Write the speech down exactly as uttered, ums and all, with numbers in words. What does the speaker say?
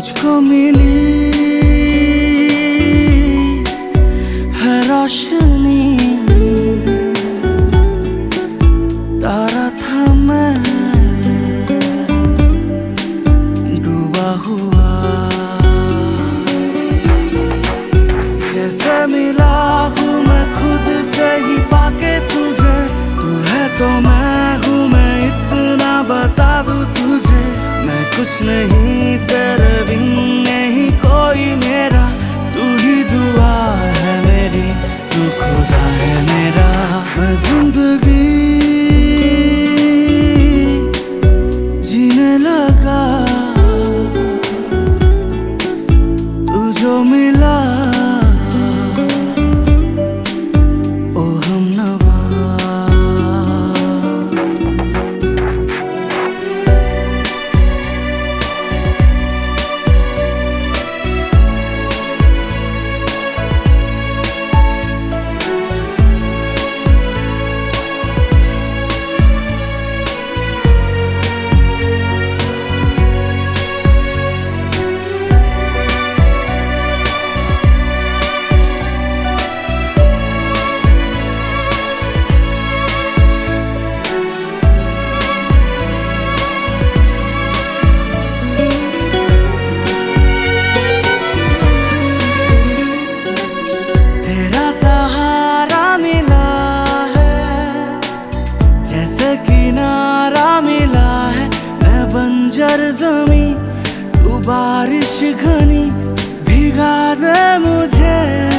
मुझको मिली है रोशनी, तारा था मैं डूबा हुआ। जैसे मिला हूँ मैं खुद से ही पाके तुझे, तू है तो मैं हूँ, मैं इतना बता दूँ तुझे। मैं कुछ नहीं तेरे बिन नहीं कोई मेरा, तू ही दुआ है मेरी, तू खुदा है मेरा। मैं जिंदगी जीने लगा, तू जो मिला ओ हमनवा। किनारा मिला है मैं बंजर ज़मीं, तू बारिश घनी भिगा दे मुझे।